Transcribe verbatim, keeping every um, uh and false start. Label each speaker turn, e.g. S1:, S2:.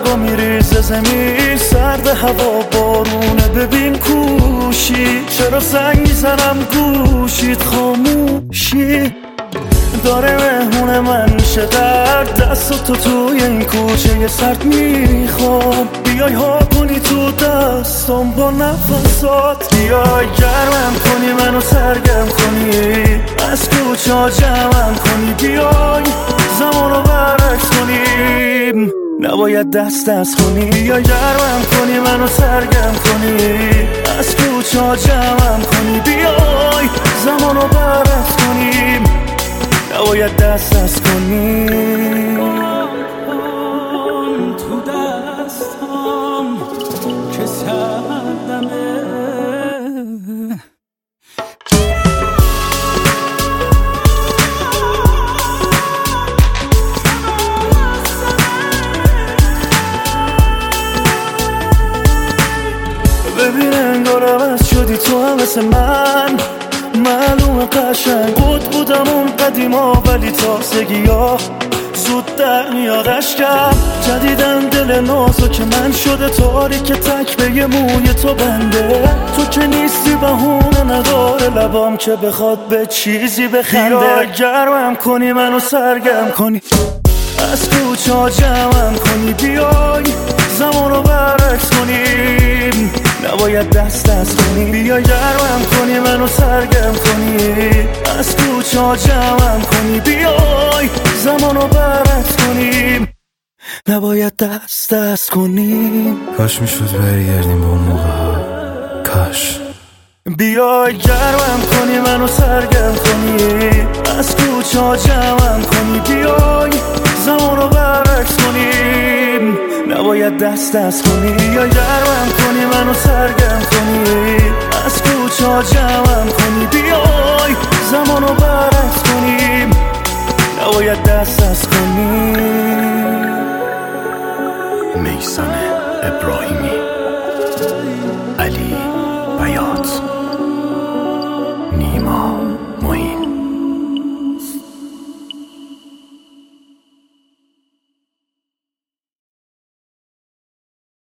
S1: برقا میریزه زمین، سرد هوا بارونه ببین کوشی، چرا زنگ میزنم گوشید خاموشی داره مهمون من میشه در دست تو توی این کوچه سرد میخوام بیای ها کنی تو دستم با نفسات، بیای گرمم کنی منو سرگرم کنی از کوچه ها جمعم کنی، بیای زمانو برعکس کنیم نباید دست دست کنی، بیای گرمم کنی منو سرگرم کنی از کوچه ها جمعم کنی، بیای زمانو برعکس کنیم نباید دست دست کنیم.
S2: تو دستم که سردمه
S1: ببین انگار عوض شدی تو هم مثل من، معلومه قشنگ بود بودم اون قدیما ولی تازگی ها زود در میاد اشکم، جدیدن دل نازو که من شده تاریک تک به یه موی تو بنده، تو که نیستی بهونه نداره لبام که بخواد به چیزی بخنده، گرمم کنی منو سرگرم کنی از کوچه ها جمعم کنی، بیای زمانو برعکس کنیم نباید دست دست کنیم، بیای گرمم کنی منو سرگرم کنی از کوچه ها جمعم کنی، بیای زمانو برعکس کنیم نباید دست دست کنیم.
S3: کاش میشد برگردیم با اون موقع ها، کاش
S1: بیای گرمم کنی منو سرگرم کنی از کوچه ها جمعم کنی، بیای زمانو برعکس کنیم نباید دست دست کنی، بیای گرمم کنی منو سرگرم کنی از کوچه ها جمعم کنی، بیای زمانو برعکس کنیم نباید دست دست کنیم.
S4: میثم ابراهیم